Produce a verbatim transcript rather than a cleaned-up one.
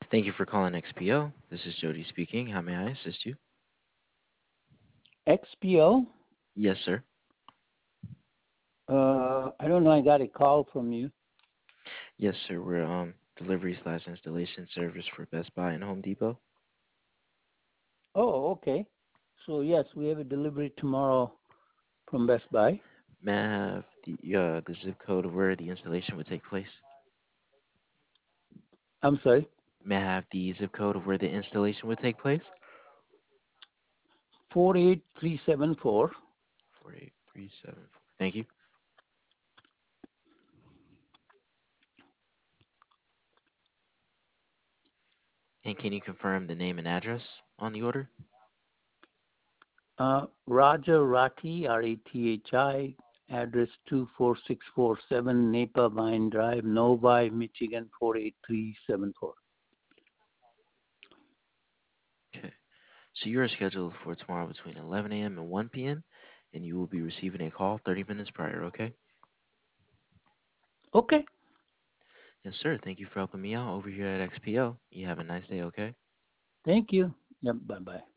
Thank you for calling X P O. This is Jody speaking. How may I assist you? X P O? Yes, sir. Uh, I don't know. I got a call from you. Yes, sir. We're um delivery slash installation service for Best Buy and Home Depot. Oh, okay. So yes, we have a delivery tomorrow from Best Buy. May I have the uh the zip code of where the installation would take place? I'm sorry, May I have the zip code of where the installation would take place? four eight three seven four. Four eight three seven four. Thank you. And can you confirm the name and address on the order? Uh, Roger Rathi, R A T H I, address two four six four seven Napa Vine Drive, Novi, Michigan four eight three seven four. Okay. So you are scheduled for tomorrow between eleven a m and one p m and you will be receiving a call thirty minutes prior, okay? Okay. Yes, sir. Thank you for helping me out over here at X P O. You have a nice day, okay? Thank you. Yep. Bye bye.